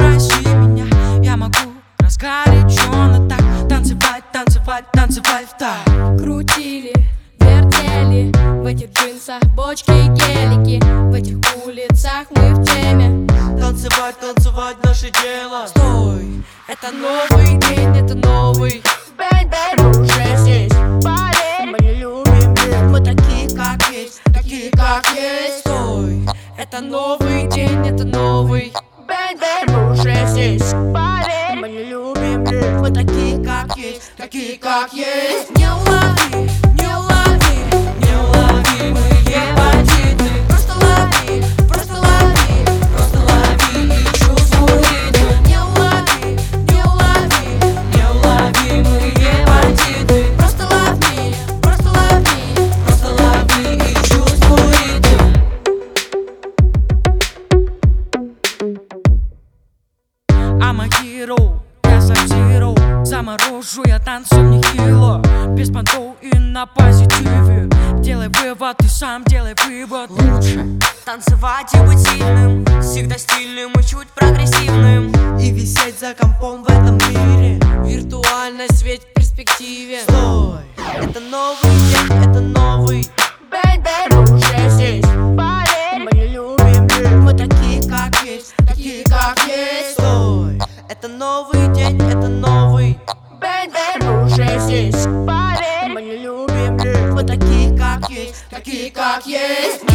Спроси меня, я могу разгоряченно так танцевать, танцевать, танцевать в такт. Крутили, вертели в этих джинсах бочки и гелики. В этих улицах мы в теме. Танцевать, танцевать наше дело. Стой, это новый день, это новый. Бэй-бэй, мы уже здесь. Поверь, мы не любим лень. Мы такие, как есть, такие, как есть. Стой, это новый день, это новый. Бэй-бэй, мы уже здесь. Поверь, мы не любим лень. Мы такие, как есть, такие, как есть. Не лови, не лови, неуловимые бандиты. Просто лови, просто лови, просто лови и чувствуй ритм. Не лови, не лови, неуловимые бандиты. Просто лови, просто лови, просто лови и чувствуй ритм. I'm a hero, я сортирую, заморожу я танцем нехило. Без понтов и на позитиве. Делай вывод, ты сам делай вывод. Лучше танцевать и быть сильным, всегда стильным и чуть прогрессивным. И висеть за компом в этом мире. Виртуальность ведь в перспективе. Стой, это новый день, это новый. Бэй-бэй, мы уже здесь. Поверь, мы не любим лень. Мы такие, как есть, такие, как есть. Стой, это новый день, это новый. Бэй-бэй, мы уже здесь. Поверь, мы не любим лень. Мы такие, как есть, такие, как есть.